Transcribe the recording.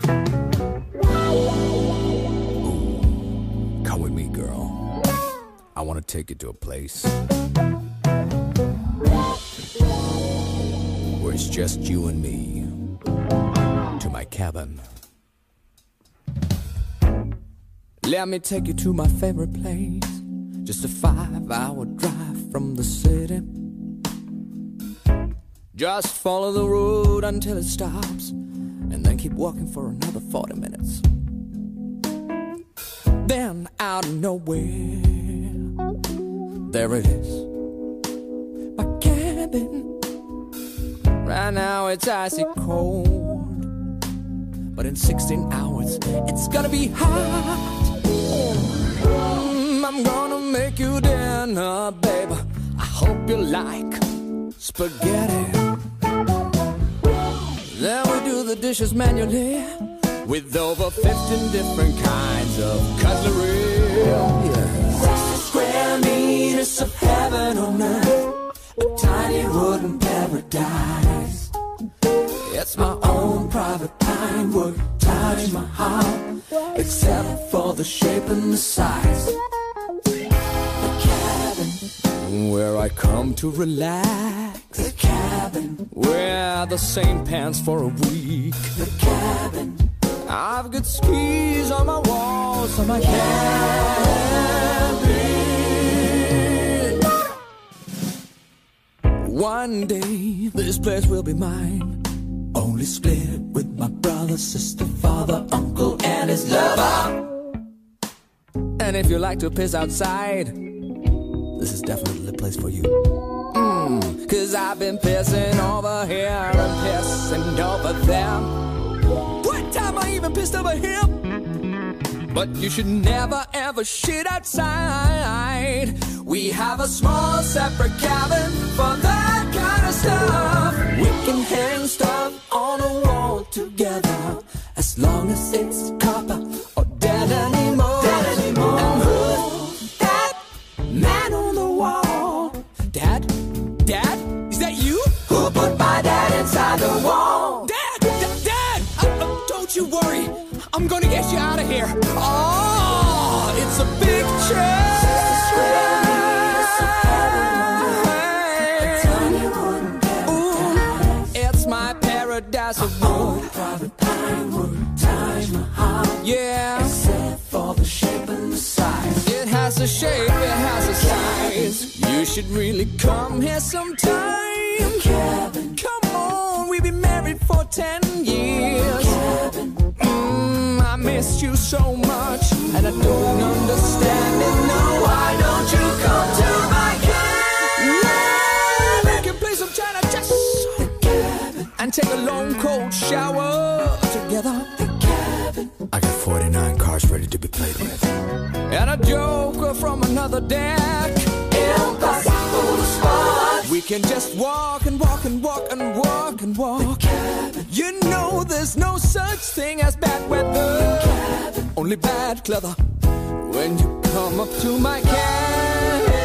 Come with me, girl. I want to take you to a place where it's just you and me. To my cabin. Let me take you to my favorite place. Just a 5-hour drive from the city. Just follow the road until it stops, and then keep walking for another 40 minutes. Then out of nowhere, there it is, my cabin. Right now it's icy cold, but in 16 hours it's gonna be hot. I'm gonna make you dinner, baby. I hope you like spaghetti. Then we do the dishes manually with over 15 different kinds of cutlery. Yeah. 60 square meters of heaven on earth, a tiny wooden paradise. It's my own private pine wood, Taj Mahal, except for the shape and the size. The cabin, where I come to relax. The cabin, wear the same pants for a week. The cabin, I've got skis on my walls of my cabin. One day this place will be mine, only split with my brother, sister, father, uncle, and his lover. And if you like to piss outside, this is definitely the place for you. Cause I've been pissing over here and pissing over there. One time I even pissed over here. But you should never ever shit outside. We have a small separate cabin for that kind of stuff. We can hang stuff on a wall together, as long as it's copper or dead anymore. Dead anymore. And who's that man on the wall? Dad? Dad? Is that you? Who put my dad inside the wall? Dad! Dad! Don't you worry. I'm gonna get you out of here. Oh, it's a big chair. It's my paradise of wood. Private pine wood, Taj Mahal. Yeah. Except for the shape and the size. It has a shape, it has a size. You should really come here sometime. The cabin. Come on, we've been married for 10 years. The cabin. I missed you so much, and I don't understand it. No, why don't you come to my cabin? We can play some China chess, the cabin, and take a long cold shower together. The cabin. I got 49 cards ready to be played with, and a joker from another deck. Impossible to spot. We can just walk and walk and walk and walk and walk. You know there's no such thing as bad weather, only bad clever when you come up to my cabin.